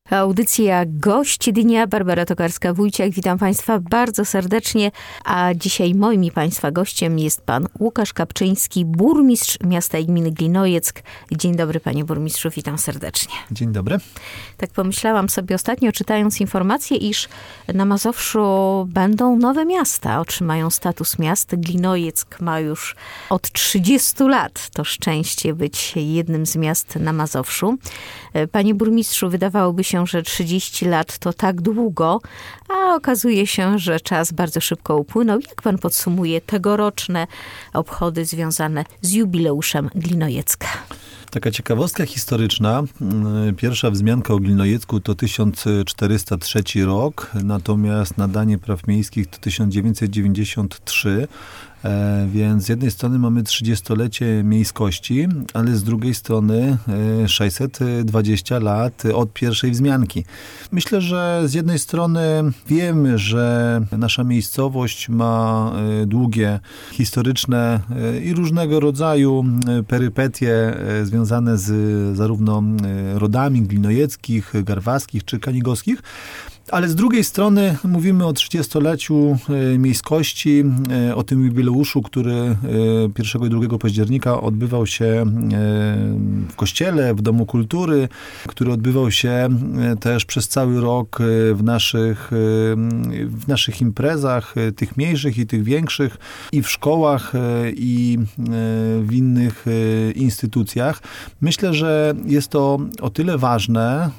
Audycja Gość Dnia. Barbara Tokarska-Wójciak. Witam Państwa bardzo serdecznie. A dzisiaj moim i Państwa gościem jest pan Łukasz Kapczyński, burmistrz miasta i gminy Glinojec. Dzień dobry, panie burmistrzu. Witam serdecznie. Dzień dobry. Tak pomyślałam sobie ostatnio, czytając informację, iż na Mazowszu będą nowe miasta. Otrzymają status miast. Glinojeck ma już od 30 lat to szczęście być jednym z miast na Mazowszu. Panie burmistrzu, wydawałoby się, że 30 lat to tak długo, a okazuje się, że czas bardzo szybko upłynął. Jak pan podsumuje tegoroczne obchody związane z jubileuszem Glinojecka? Taka ciekawostka historyczna. Pierwsza wzmianka o Glinojecku to 1403 rok, natomiast nadanie praw miejskich to 1993. Więc z jednej strony mamy 30-lecie miejskości, ale z drugiej strony 620 lat od pierwszej wzmianki. Myślę, że z jednej strony wiemy, że nasza miejscowość ma długie, historyczne i różnego rodzaju perypetie związane z zarówno rodami glinojeckich, garwaskich czy kanigowskich. Ale z drugiej strony mówimy o 30-leciu miejskości, o tym jubileuszu, który 1 i 2 października odbywał się w kościele, w Domu Kultury, który odbywał się też przez cały rok w naszych imprezach, tych mniejszych i tych większych, i w szkołach, i w innych instytucjach. Myślę, że jest to o tyle ważne,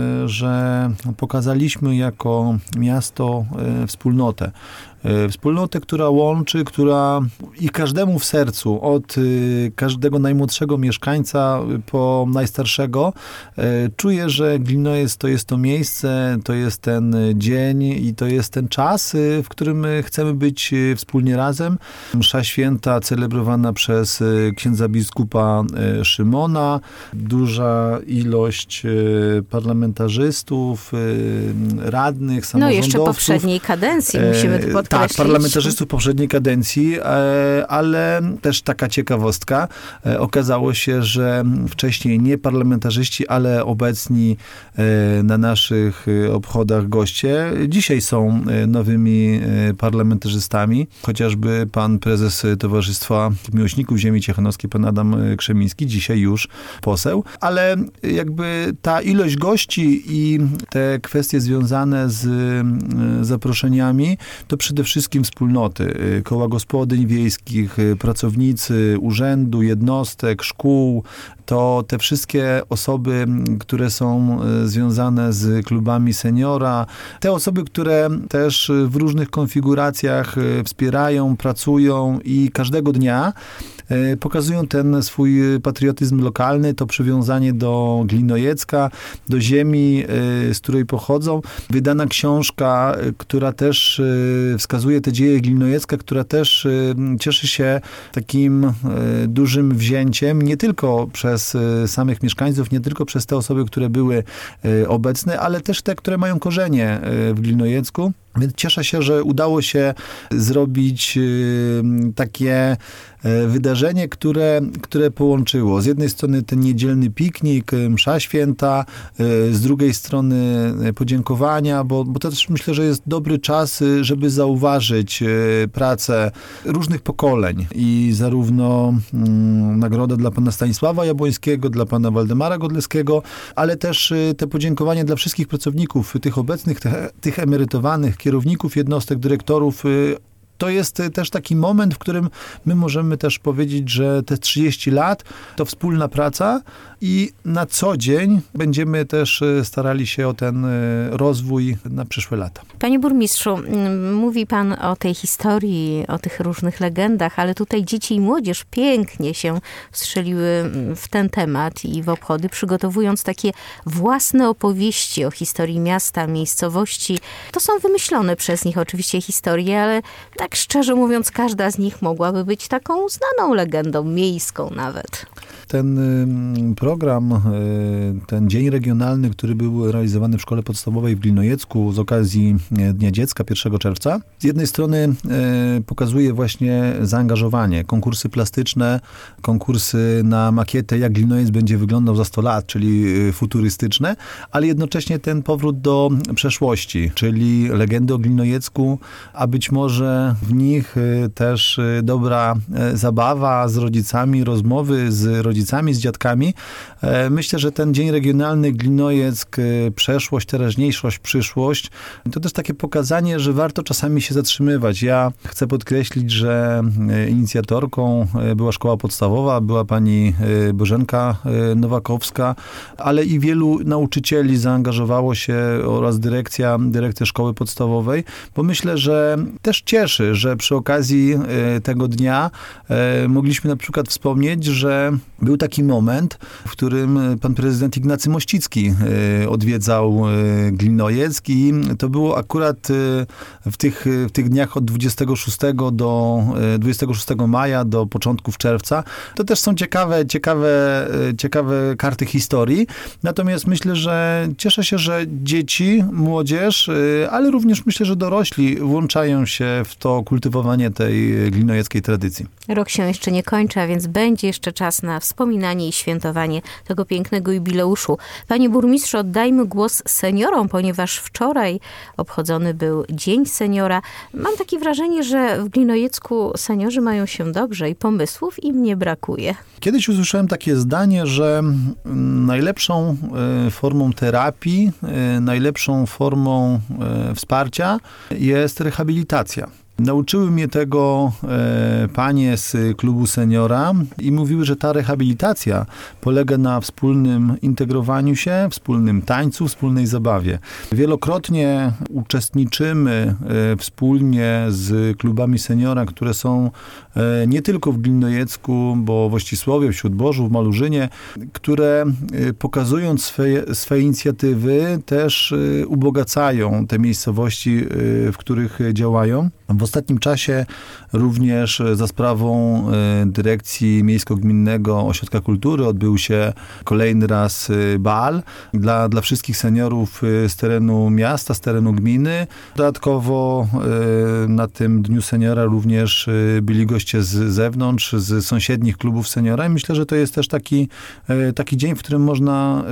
że pokazaliśmy jako miasto wspólnotę. Wspólnotę, która łączy, która i każdemu w sercu, od każdego najmłodszego mieszkańca po najstarszego, czuje, że Glinojec to jest to miejsce, to jest ten dzień i to jest ten czas, w którym chcemy być wspólnie razem. Msza święta celebrowana przez księdza biskupa Szymona, duża ilość parlamentarzystów, radnych, samorządowców. No jeszcze poprzedniej kadencji musimy tu podkreślić. Tak, parlamentarzystów poprzedniej kadencji, ale też taka ciekawostka. Okazało się, że wcześniej nie parlamentarzyści, ale obecni na naszych obchodach goście dzisiaj są nowymi parlamentarzystami. Chociażby pan prezes Towarzystwa Miłośników Ziemi Ciechanowskiej, pan Adam Krzemiński, dzisiaj już poseł. Ale jakby ta ilość gości i te kwestie związane z zaproszeniami, to przede wszystkim wspólnoty, koła gospodyń wiejskich, pracownicy urzędu, jednostek, szkół, to te wszystkie osoby, które są związane z klubami seniora, te osoby, które też w różnych konfiguracjach wspierają, pracują i każdego dnia pokazują ten swój patriotyzm lokalny, to przywiązanie do Glinojecka, do ziemi, z której pochodzą. Wydana książka, która też wskazuje te dzieje Glinojecka, która też cieszy się takim dużym wzięciem, nie tylko przez samych mieszkańców, nie tylko przez te osoby, które były obecne, ale też te, które mają korzenie w Glinojecku. Więc cieszę się, że udało się zrobić takie wydarzenie, które połączyło z jednej strony ten niedzielny piknik, msza święta, z drugiej strony podziękowania, bo to też myślę, że jest dobry czas, żeby zauważyć pracę różnych pokoleń i zarówno nagroda dla pana Stanisława Jabłońskiego, dla pana Waldemara Godleskiego, ale też te podziękowania dla wszystkich pracowników, tych obecnych, tych emerytowanych, kierowników jednostek, dyrektorów. To jest też taki moment, w którym my możemy też powiedzieć, że te 30 lat to wspólna praca i na co dzień będziemy też starali się o ten rozwój na przyszłe lata. Panie burmistrzu, mówi pan o tej historii, o tych różnych legendach, ale tutaj dzieci i młodzież pięknie się wstrzeliły w ten temat i w obchody, przygotowując takie własne opowieści o historii miasta, miejscowości. To są wymyślone przez nich oczywiście historie, ale tak tak szczerze mówiąc, każda z nich mogłaby być taką znaną legendą, miejską nawet. Ten program, ten dzień regionalny, który był realizowany w szkole podstawowej w Glinojecku z okazji Dnia Dziecka 1 czerwca, z jednej strony pokazuje właśnie zaangażowanie, konkursy plastyczne, konkursy na makietę, jak Glinojec będzie wyglądał za 100 lat, czyli futurystyczne, ale jednocześnie ten powrót do przeszłości, czyli legendy o Glinojecku, a być może w nich też dobra zabawa z rodzicami, rozmowy z rodzicami, z dziadkami. Myślę, że ten dzień regionalny Glinojeck, przeszłość, teraźniejszość, przyszłość, to też takie pokazanie, że warto czasami się zatrzymywać. Ja chcę podkreślić, że inicjatorką była szkoła podstawowa, była pani Bożenka Nowakowska, ale i wielu nauczycieli zaangażowało się oraz dyrekcja szkoły podstawowej, bo myślę, że też cieszy, że przy okazji tego dnia mogliśmy na przykład wspomnieć, że był taki moment, w którym pan prezydent Ignacy Mościcki odwiedzał Glinojeck i to było akurat w tych dniach od 26 maja do początków czerwca. To też są ciekawe karty historii. Natomiast myślę, że cieszę się, że dzieci, młodzież, ale również myślę, że dorośli włączają się w to kultywowanie tej glinojeckiej tradycji. Rok się jeszcze nie kończy, a więc będzie jeszcze czas na wspominanie i świętowanie tego pięknego jubileuszu. Panie burmistrzu, oddajmy głos seniorom, ponieważ wczoraj obchodzony był Dzień Seniora. Mam takie wrażenie, że w Glinojecku seniorzy mają się dobrze i pomysłów im nie brakuje. Kiedyś usłyszałem takie zdanie, że najlepszą formą terapii, najlepszą formą wsparcia jest rehabilitacja. Nauczyły mnie tego panie z klubu seniora i mówiły, że ta rehabilitacja polega na wspólnym integrowaniu się, wspólnym tańcu, wspólnej zabawie. Wielokrotnie uczestniczymy wspólnie z klubami seniora, które są nie tylko w Glinojecku, bo w Ościsłowie, w Śródborzu, w Malurzynie, które pokazując swoje inicjatywy też ubogacają te miejscowości, w których działają. W ostatnim czasie również za sprawą dyrekcji Miejsko-Gminnego Ośrodka Kultury odbył się kolejny raz bal dla wszystkich seniorów z terenu miasta, z terenu gminy. Dodatkowo na tym Dniu Seniora również byli goście z zewnątrz, z sąsiednich klubów seniora i myślę, że to jest też taki dzień, w którym można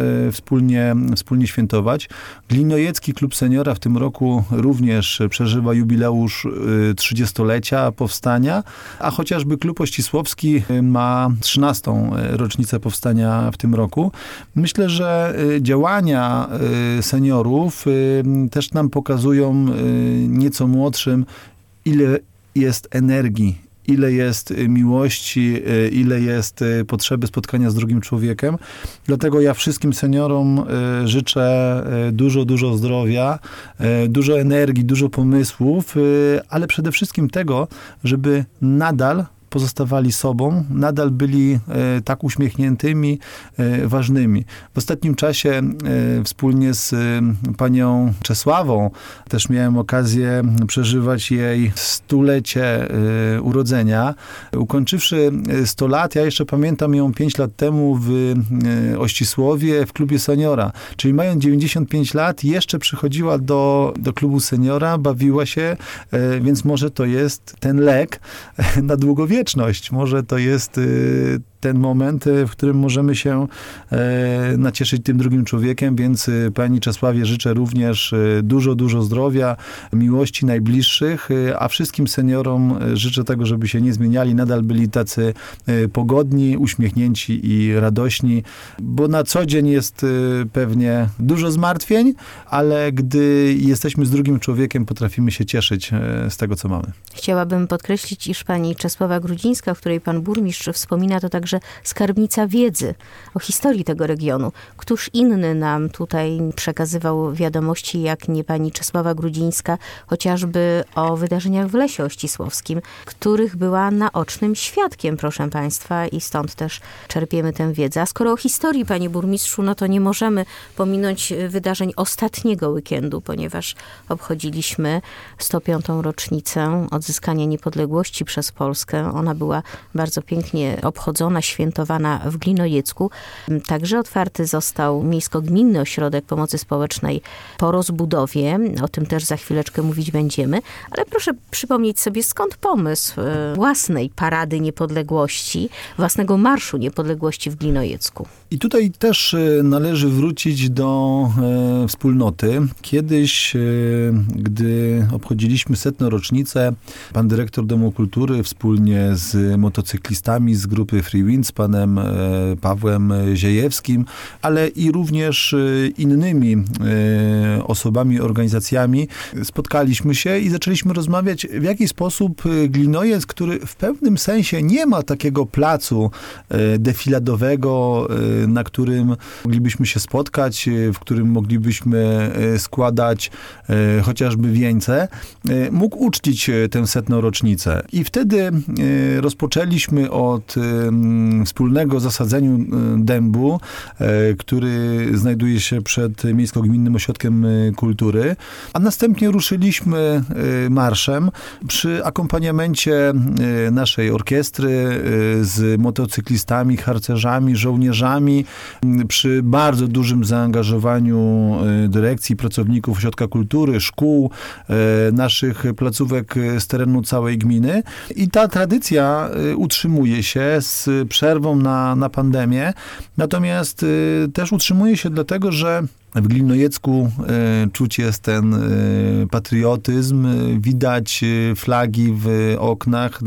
wspólnie świętować. Glinojecki Klub Seniora w tym roku również przeżywa jubileusz 30-lecia powstania, a chociażby Klub Ościsłowski ma 13. rocznicę powstania w tym roku. Myślę, że działania seniorów też nam pokazują nieco młodszym, ile jest energii, ile jest miłości, ile jest potrzeby spotkania z drugim człowiekiem. Dlatego ja wszystkim seniorom życzę dużo zdrowia, dużo energii, dużo pomysłów, ale przede wszystkim tego, żeby nadal pozostawali sobą, nadal byli tak uśmiechniętymi, ważnymi. W ostatnim czasie wspólnie z panią Czesławą też miałem okazję przeżywać jej 100-lecie urodzenia. Ukończywszy 100 lat, ja jeszcze pamiętam ją 5 lat temu w Ościsłowie w klubie seniora. Czyli mając 95 lat, jeszcze przychodziła do klubu seniora, bawiła się, więc może to jest ten lek na długowieczność. Może to jest ten moment, w którym możemy się nacieszyć tym drugim człowiekiem, więc pani Czesławie życzę również dużo zdrowia, miłości najbliższych, a wszystkim seniorom życzę tego, żeby się nie zmieniali, nadal byli tacy pogodni, uśmiechnięci i radośni, bo na co dzień jest pewnie dużo zmartwień, ale gdy jesteśmy z drugim człowiekiem, potrafimy się cieszyć z tego, co mamy. Chciałabym podkreślić, iż pani Czesława Grudzińska, o której pan burmistrz wspomina, to także także skarbnica wiedzy o historii tego regionu. Któż inny nam tutaj przekazywał wiadomości, jak nie pani Czesława Grudzińska, chociażby o wydarzeniach w Lesie Ościsłowskim, których była naocznym świadkiem, proszę państwa, i stąd też czerpiemy tę wiedzę. A skoro o historii, panie burmistrzu, no to nie możemy pominąć wydarzeń ostatniego weekendu, ponieważ obchodziliśmy 105. rocznicę odzyskania niepodległości przez Polskę. Ona była bardzo pięknie obchodzona, świętowana w Glinojecku. Także otwarty został miejsko-gminny ośrodek pomocy społecznej po rozbudowie. O tym też za chwileczkę mówić będziemy. Ale proszę przypomnieć sobie, skąd pomysł własnej Parady Niepodległości, własnego Marszu Niepodległości w Glinojecku. I tutaj też należy wrócić do wspólnoty. Kiedyś, gdy obchodziliśmy 100. rocznicę, pan dyrektor Domu Kultury wspólnie z motocyklistami z grupy Free Winds, panem Pawłem Ziejewskim, ale i również innymi osobami, organizacjami, spotkaliśmy się i zaczęliśmy rozmawiać, w jaki sposób Glinojeck, który w pewnym sensie nie ma takiego placu defiladowego, na którym moglibyśmy się spotkać, w którym moglibyśmy składać chociażby wieńce, mógł uczcić tę 100. rocznicę. I wtedy rozpoczęliśmy od wspólnego zasadzenia dębu, który znajduje się przed Miejsko-Gminnym Ośrodkiem Kultury, a następnie ruszyliśmy marszem przy akompaniamencie naszej orkiestry z motocyklistami, harcerzami, żołnierzami, przy bardzo dużym zaangażowaniu dyrekcji, pracowników Ośrodka Kultury, szkół, naszych placówek z terenu całej gminy. I ta tradycja utrzymuje się z przerwą na pandemię, natomiast też utrzymuje się dlatego, że w Glinojecku czuć jest ten patriotyzm, widać flagi w oknach,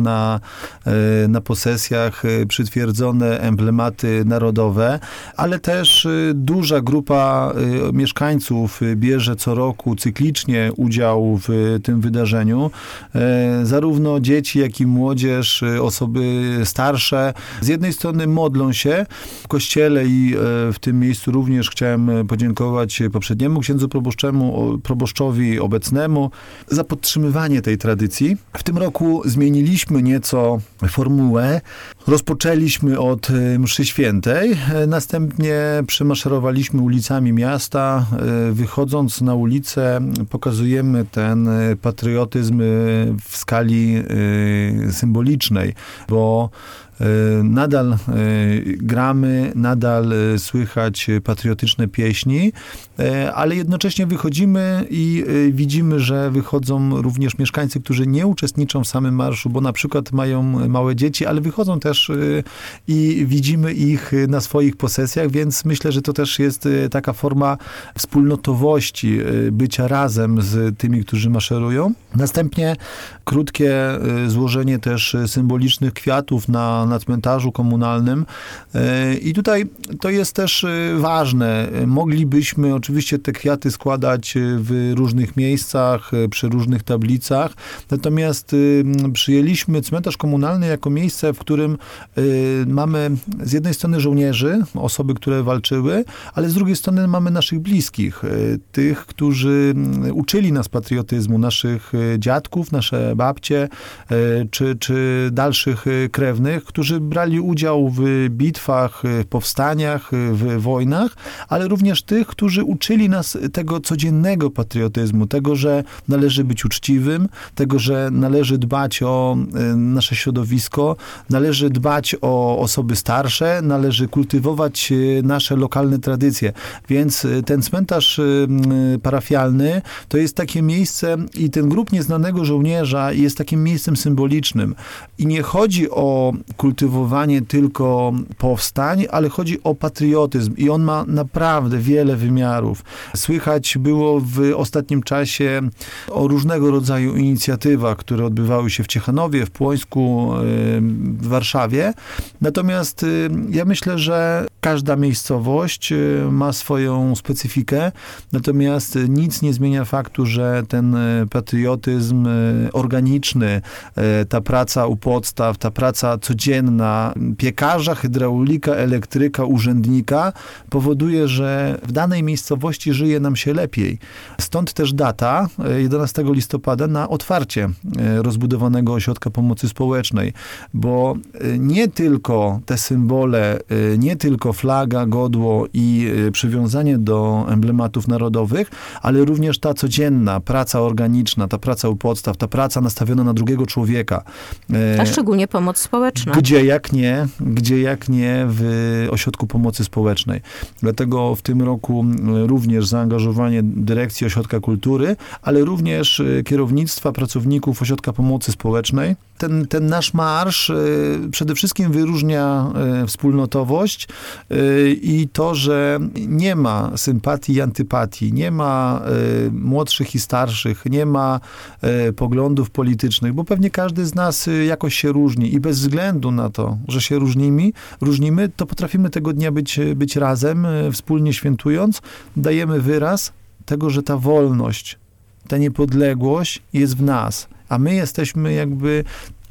na posesjach, przytwierdzone emblematy narodowe, ale też duża grupa mieszkańców bierze co roku cyklicznie udział w tym wydarzeniu. Zarówno dzieci, jak i młodzież, osoby starsze. Z jednej strony modlą się w kościele i w tym miejscu również chciałem podziękować poprzedniemu księdzu proboszczowi obecnemu za podtrzymywanie tej tradycji. W tym roku zmieniliśmy nieco formułę. Rozpoczęliśmy od mszy świętej, następnie przemaszerowaliśmy ulicami miasta. Wychodząc na ulicę pokazujemy ten patriotyzm w skali symbolicznej, bo nadal gramy, nadal słychać patriotyczne pieśni, ale jednocześnie wychodzimy i widzimy, że wychodzą również mieszkańcy, którzy nie uczestniczą w samym marszu, bo na przykład mają małe dzieci, ale wychodzą też i widzimy ich na swoich posesjach, więc myślę, że to też jest taka forma wspólnotowości, bycia razem z tymi, którzy maszerują. Następnie krótkie złożenie też symbolicznych kwiatów na cmentarzu komunalnym. I tutaj to jest też ważne. Moglibyśmy oczywiście te kwiaty składać w różnych miejscach, przy różnych tablicach, natomiast przyjęliśmy cmentarz komunalny jako miejsce, w którym mamy z jednej strony żołnierzy, osoby, które walczyły, ale z drugiej strony mamy naszych bliskich, tych, którzy uczyli nas patriotyzmu, naszych dziadków, nasze babcie, czy dalszych krewnych, którzy brali udział w bitwach, w powstaniach, w wojnach, ale również tych, którzy uczyli nas tego codziennego patriotyzmu, tego, że należy być uczciwym, tego, że należy dbać o nasze środowisko, należy dbać o osoby starsze, należy kultywować nasze lokalne tradycje. Więc ten cmentarz parafialny to jest takie miejsce i ten grób Nieznanego Żołnierza jest takim miejscem symbolicznym. I nie chodzi o kultywowanie tylko powstań, ale chodzi o patriotyzm i on ma naprawdę wiele wymiarów. Słychać było w ostatnim czasie o różnego rodzaju inicjatywach, które odbywały się w Ciechanowie, w Płońsku, w Warszawie. Natomiast ja myślę, że Każda miejscowość ma swoją specyfikę, natomiast nic nie zmienia faktu, że ten patriotyzm organiczny, ta praca u podstaw, ta praca codzienna piekarza, hydraulika, elektryka, urzędnika powoduje, że w danej miejscowości żyje nam się lepiej. Stąd też data 11 listopada na otwarcie rozbudowanego ośrodka pomocy społecznej, bo nie tylko te symbole, nie tylko flaga, godło i przywiązanie do emblematów narodowych, ale również ta codzienna praca organiczna, ta praca u podstaw, ta praca nastawiona na drugiego człowieka. A szczególnie pomoc społeczna. Gdzie jak nie w ośrodku pomocy społecznej. Dlatego w tym roku również zaangażowanie dyrekcji Ośrodka Kultury, ale również kierownictwa, pracowników Ośrodka Pomocy Społecznej. Ten nasz marsz przede wszystkim wyróżnia wspólnotowość i to, że nie ma sympatii i antypatii, nie ma młodszych i starszych, nie ma poglądów politycznych, bo pewnie każdy z nas jakoś się różni i bez względu na to, że się różnimy, to potrafimy tego dnia być razem, wspólnie świętując, dajemy wyraz tego, że ta wolność, ta niepodległość jest w nas, a my jesteśmy jakby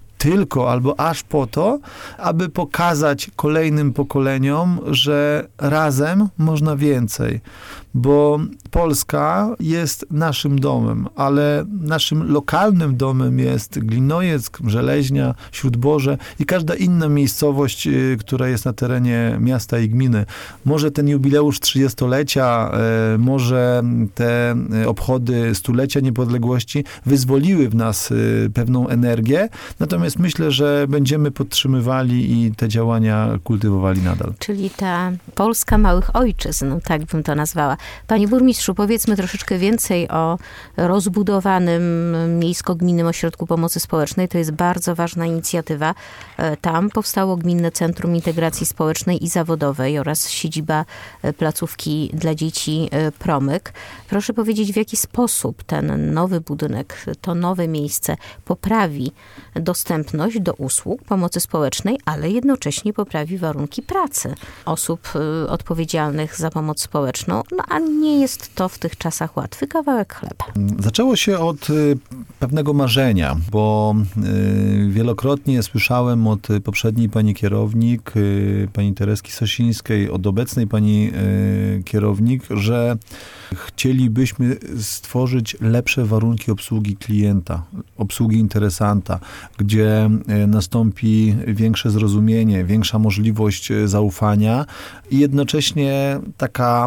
tylko albo aż po to, aby pokazać kolejnym pokoleniom, że razem można więcej. Bo Polska jest naszym domem, ale naszym lokalnym domem jest Glinojeck, Żeleźnia, Śródborze i każda inna miejscowość, która jest na terenie miasta i gminy. Może ten jubileusz 30-lecia, może te obchody stulecia niepodległości wyzwoliły w nas pewną energię, natomiast myślę, że będziemy podtrzymywali i te działania kultywowali nadal. Czyli ta Polska małych ojczyzn, tak bym to nazwała. Panie burmistrzu, powiedzmy troszeczkę więcej o rozbudowanym miejsko-gminnym ośrodku pomocy społecznej. To jest bardzo ważna inicjatywa. Tam powstało Gminne Centrum Integracji Społecznej i Zawodowej oraz siedziba placówki dla dzieci Promyk. Proszę powiedzieć, w jaki sposób ten nowy budynek, to nowe miejsce poprawi dostępność do usług pomocy społecznej, ale jednocześnie poprawi warunki pracy osób odpowiedzialnych za pomoc społeczną. No a nie jest to w tych czasach łatwy kawałek chleba. Zaczęło się od pewnego marzenia, bo wielokrotnie słyszałem od poprzedniej pani kierownik, pani Tereski Sosińskiej, od obecnej pani kierownik, że chcielibyśmy stworzyć lepsze warunki obsługi klienta, obsługi interesanta, gdzie nastąpi większe zrozumienie, większa możliwość zaufania i jednocześnie taka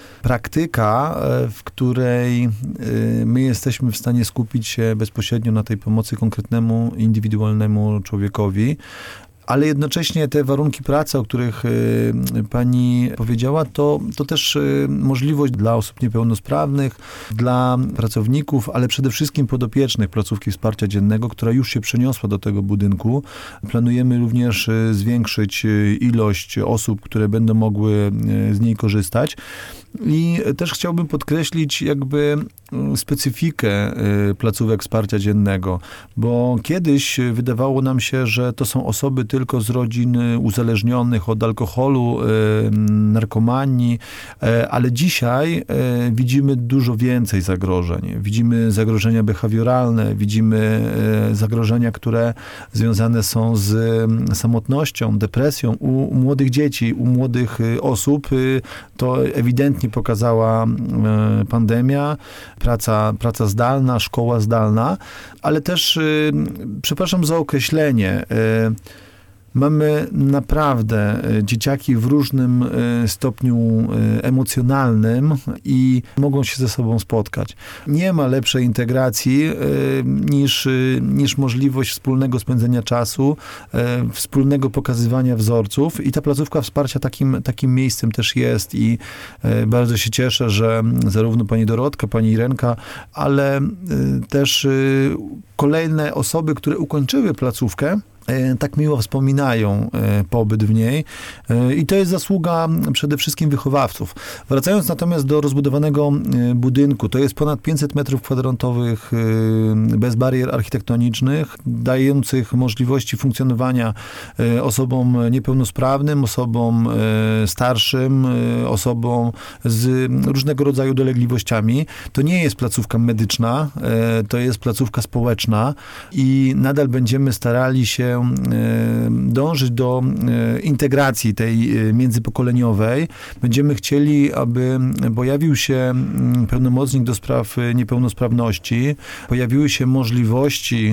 praktyka, w której my jesteśmy w stanie skupić się bezpośrednio na tej pomocy konkretnemu, indywidualnemu człowiekowi, ale jednocześnie te warunki pracy, o których pani powiedziała, to też możliwość dla osób niepełnosprawnych, dla pracowników, ale przede wszystkim podopiecznych placówki wsparcia dziennego, która już się przeniosła do tego budynku. Planujemy również zwiększyć ilość osób, które będą mogły z niej korzystać. I też chciałbym podkreślić jakby specyfikę placówek wsparcia dziennego, bo kiedyś wydawało nam się, że to są osoby tylko z rodzin uzależnionych od alkoholu, narkomanii, ale dzisiaj widzimy dużo więcej zagrożeń. Widzimy zagrożenia behawioralne, widzimy zagrożenia, które związane są z samotnością, depresją u młodych dzieci, u młodych osób. To ewidentnie pokazała pandemia, praca zdalna, szkoła zdalna, ale też, przepraszam za określenie, mamy naprawdę dzieciaki w różnym stopniu emocjonalnym i mogą się ze sobą spotkać. Nie ma lepszej integracji niż możliwość wspólnego spędzenia czasu, wspólnego pokazywania wzorców i ta placówka wsparcia takim miejscem też jest i bardzo się cieszę, że zarówno pani Dorotka, pani Irenka, ale też kolejne osoby, które ukończyły placówkę, tak miło wspominają pobyt w niej i to jest zasługa przede wszystkim wychowawców. Wracając natomiast do rozbudowanego budynku, to jest ponad 500 metrów kwadratowych bez barier architektonicznych, dających możliwości funkcjonowania osobom niepełnosprawnym, osobom starszym, osobom z różnego rodzaju dolegliwościami. To nie jest placówka medyczna, to jest placówka społeczna i nadal będziemy starali się dążyć do integracji tej międzypokoleniowej. Będziemy chcieli, aby pojawił się pełnomocnik do spraw niepełnosprawności, pojawiły się możliwości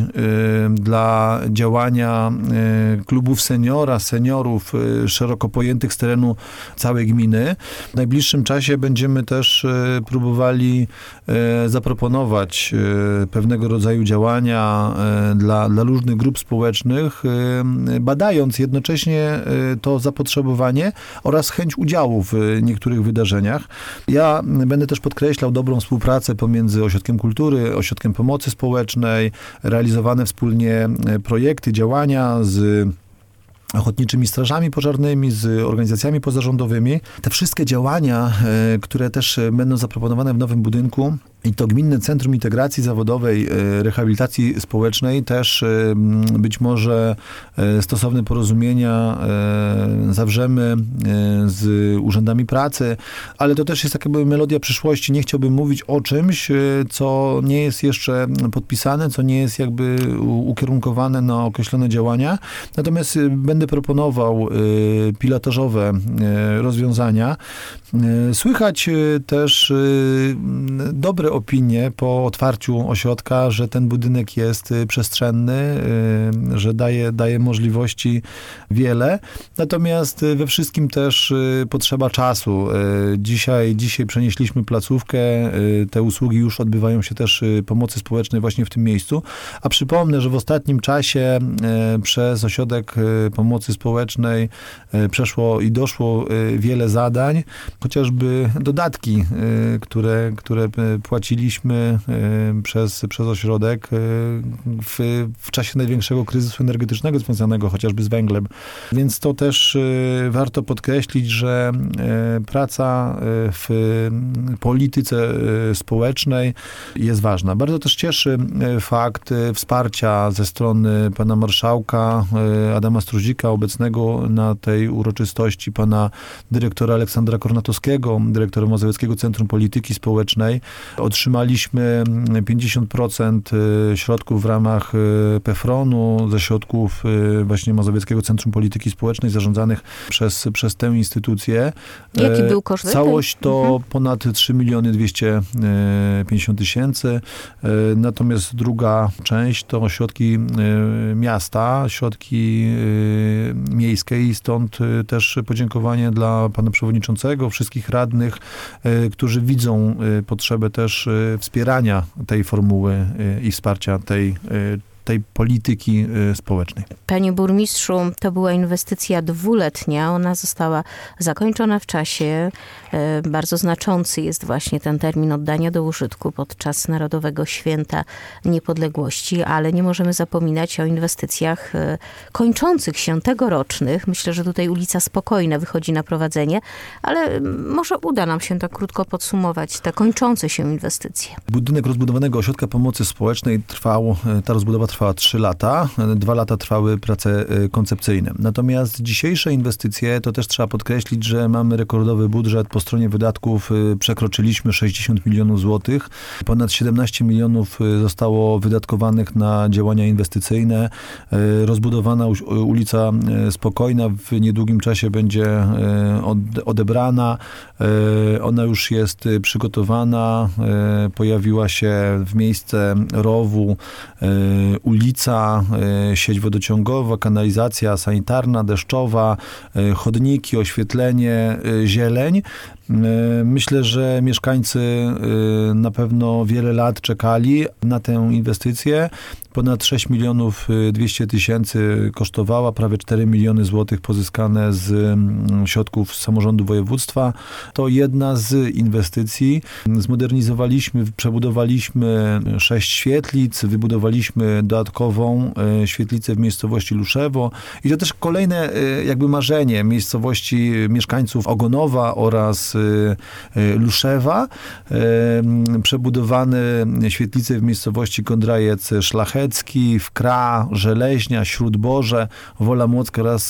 dla działania klubów seniorów szeroko pojętych z terenu całej gminy. W najbliższym czasie będziemy też próbowali zaproponować pewnego rodzaju działania dla różnych grup społecznych, badając jednocześnie to zapotrzebowanie oraz chęć udziału w niektórych wydarzeniach. Ja będę też podkreślał dobrą współpracę pomiędzy Ośrodkiem Kultury, Ośrodkiem Pomocy Społecznej, realizowane wspólnie projekty, działania z ochotniczymi strażami pożarnymi, z organizacjami pozarządowymi. Te wszystkie działania, które też będą zaproponowane w nowym budynku, i to Gminne Centrum Integracji Zawodowej, Rehabilitacji Społecznej, też być może stosowne porozumienia zawrzemy z urzędami pracy, ale to też jest taka melodia przyszłości. Nie chciałbym mówić o czymś, co nie jest jeszcze podpisane, co nie jest jakby ukierunkowane na określone działania. Natomiast będę proponował pilotażowe rozwiązania. Słychać też dobre opinie po otwarciu ośrodka, że ten budynek jest przestrzenny, że daje możliwości wiele. Natomiast we wszystkim też potrzeba czasu. Dzisiaj przenieśliśmy placówkę, te usługi już odbywają się też pomocy społecznej właśnie w tym miejscu. A przypomnę, że w ostatnim czasie przez Ośrodek Pomocy Społecznej przeszło i doszło wiele zadań, chociażby dodatki, które płaciliśmy przez ośrodek w czasie największego kryzysu energetycznego związanego chociażby z węglem. Więc to też warto podkreślić, że praca w polityce społecznej jest ważna. Bardzo też cieszy fakt wsparcia ze strony pana marszałka Adama Struzika, obecnego na tej uroczystości, pana dyrektora Aleksandra Kornatowskiego, dyrektora Mazowieckiego Centrum Polityki Społecznej. Otrzymaliśmy 50% środków w ramach PFRON-u, ze środków właśnie Mazowieckiego Centrum Polityki Społecznej zarządzanych przez tę instytucję. Jaki był koszt? Całość to ponad 3 250 000. Natomiast druga część to środki miasta, środki miejskie i stąd też podziękowanie dla pana przewodniczącego, wszystkich radnych, którzy widzą potrzebę też wspierania tej formuły i wsparcia tej polityki społecznej. Panie burmistrzu, to była inwestycja 2-letnia. Ona została zakończona w czasie. Bardzo znaczący jest właśnie ten termin oddania do użytku podczas Narodowego Święta Niepodległości, ale nie możemy zapominać o inwestycjach kończących się tegorocznych. Myślę, że tutaj ulica Spokojna wychodzi na prowadzenie, ale może uda nam się tak krótko podsumować te kończące się inwestycje. Budynek rozbudowanego Ośrodka Pomocy Społecznej ta rozbudowa trwała 3 lata. 2 lata trwały prace koncepcyjne. Natomiast dzisiejsze inwestycje, to też trzeba podkreślić, że mamy rekordowy budżet. Po stronie wydatków przekroczyliśmy 60 milionów złotych. Ponad 17 milionów zostało wydatkowanych na działania inwestycyjne. Rozbudowana ulica Spokojna w niedługim czasie będzie odebrana. Ona już jest przygotowana. Pojawiła się w miejsce rowu ulica, sieć wodociągowa, kanalizacja sanitarna, deszczowa, chodniki, oświetlenie, zieleń. Myślę, że mieszkańcy na pewno wiele lat czekali na tę inwestycję. Ponad 6 200 000 kosztowała, prawie 4 miliony złotych pozyskane z środków samorządu województwa. To jedna z inwestycji. Zmodernizowaliśmy, przebudowaliśmy 6 świetlic, wybudowaliśmy dodatkową świetlicę w miejscowości Luszewo i to też kolejne jakby marzenie miejscowości mieszkańców Ogonowa oraz Luszewa. Przebudowane świetlice w miejscowości Kondrajec Szlachecki, Wkra, Żeleźnia, Śródborze, Wola Młocka oraz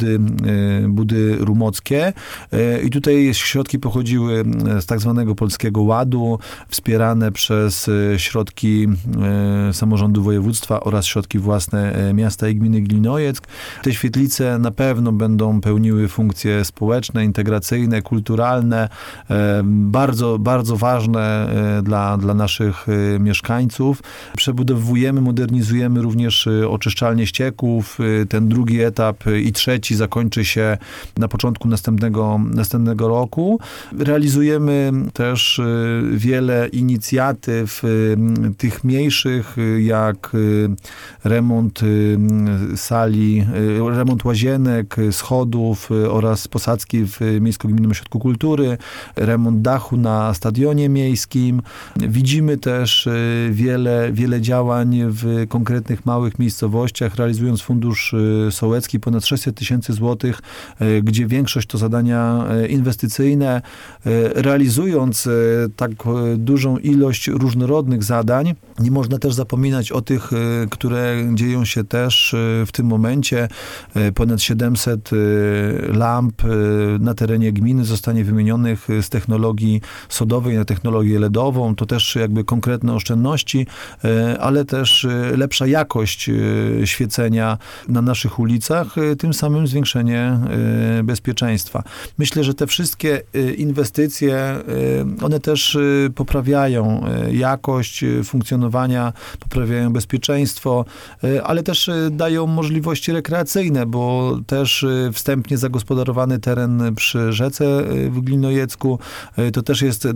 Budy Rumockie. I tutaj środki pochodziły z tak zwanego Polskiego Ładu, wspierane przez środki samorządu województwa oraz środki własne miasta i gminy Glinojeck. Te świetlice na pewno będą pełniły funkcje społeczne, integracyjne, kulturalne, bardzo, bardzo ważne dla naszych mieszkańców. Przebudowujemy, modernizujemy również oczyszczalnię ścieków. Ten drugi etap i trzeci zakończy się na początku następnego roku. Realizujemy też wiele inicjatyw tych mniejszych, jak remont sali, remont łazienek, schodów oraz posadzki w Miejsko-Gminnym Ośrodku Kultury, remont dachu na stadionie miejskim. Widzimy też wiele działań w konkretnych małych miejscowościach, realizując Fundusz Sołecki ponad 600 000 złotych, gdzie większość to zadania inwestycyjne. Realizując tak dużą ilość różnorodnych zadań, nie można też zapominać o tych, które dzieją się też w tym momencie. Ponad 700 lamp na terenie gminy zostanie wymienionych z technologii sodowej na technologię LED-ową. To też jakby konkretne oszczędności, ale też lepsza jakość świecenia na naszych ulicach, tym samym zwiększenie bezpieczeństwa. Myślę, że te wszystkie inwestycje, one też poprawiają jakość funkcjonowania, poprawiają bezpieczeństwo, ale też dają możliwości rekreacyjne, bo też wstępnie zagospodarowany teren przy rzece w Glinojecku, to też jest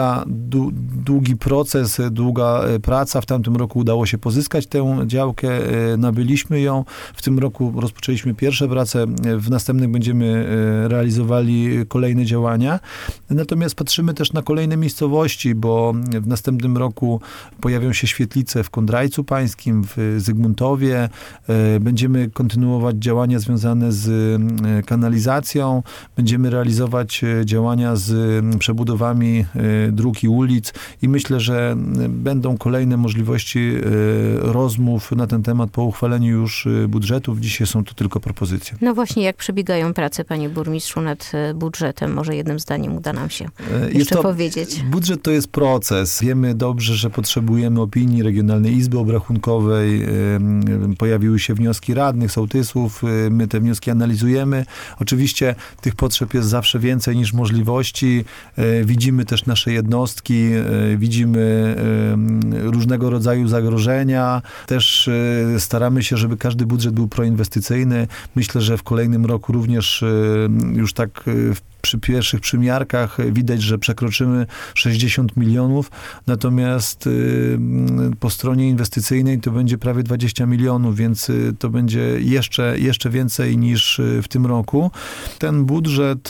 długi proces, długa praca. W tamtym roku udało się pozyskać tę działkę, nabyliśmy ją. W tym roku rozpoczęliśmy pierwsze prace, w następnym będziemy realizowali kolejne działania. Natomiast patrzymy też na kolejne miejscowości, bo w następnym roku pojawią się świetlice w Kondrajcu Pańskim, w Zygmuntowie. Będziemy kontynuować działania związane z kanalizacją. Będziemy realizować działania z przebudowami dróg i ulic i myślę, że będą kolejne możliwości rozmów na ten temat po uchwaleniu już budżetów. Dzisiaj są to tylko propozycje. No właśnie, jak przebiegają prace, panie burmistrzu, nad budżetem? Może jednym zdaniem uda nam się jeszcze powiedzieć. Budżet to jest proces. Wiemy dobrze, że potrzebujemy opinii Regionalnej Izby Obrachunkowej. Pojawiły się wnioski radnych, sołtysów. My te wnioski analizujemy. Oczywiście tych potrzeb jest zawsze więcej niż możliwości. Widzimy też nasze jednostki, widzimy różnego rodzaju zagrożenia. Też staramy się, żeby każdy budżet był proinwestycyjny. Myślę, że w kolejnym roku również już tak przy pierwszych przymiarkach widać, że przekroczymy 60 milionów, natomiast po stronie inwestycyjnej to będzie prawie 20 milionów, więc to będzie jeszcze więcej niż w tym roku. Ten budżet,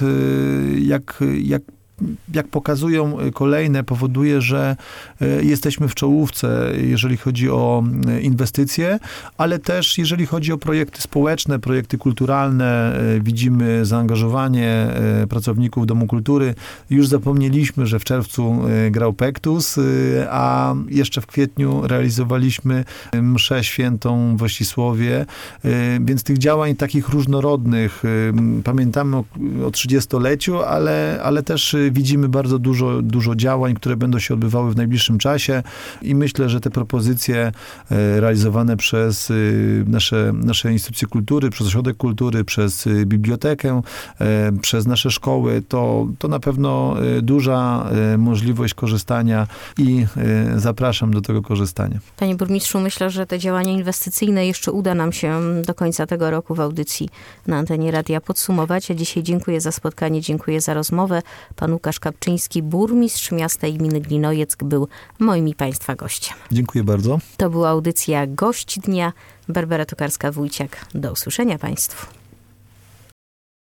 jak pokazują kolejne, powoduje, że jesteśmy w czołówce, jeżeli chodzi o inwestycje, ale też jeżeli chodzi o projekty społeczne, projekty kulturalne. Widzimy zaangażowanie pracowników Domu Kultury. Już zapomnieliśmy, że w czerwcu grał Pektus, a jeszcze w kwietniu realizowaliśmy mszę świętą w Ościsłowie, więc tych działań takich różnorodnych pamiętamy o 30-leciu, ale też widzimy bardzo dużo działań, które będą się odbywały w najbliższym czasie i myślę, że te propozycje realizowane przez nasze instytucje kultury, przez Ośrodek Kultury, przez bibliotekę, przez nasze szkoły, to na pewno duża możliwość korzystania i zapraszam do tego korzystania. Panie burmistrzu, myślę, że te działania inwestycyjne jeszcze uda nam się do końca tego roku w audycji na antenie radia podsumować. Ja dzisiaj dziękuję za spotkanie, dziękuję za rozmowę. Panu Łukasz Kapczyński, burmistrz miasta i gminy Glinojec, był moim i Państwa gościem. Dziękuję bardzo. To była audycja Gość Dnia. Barbara Tokarska-Wójciak. Do usłyszenia Państwu.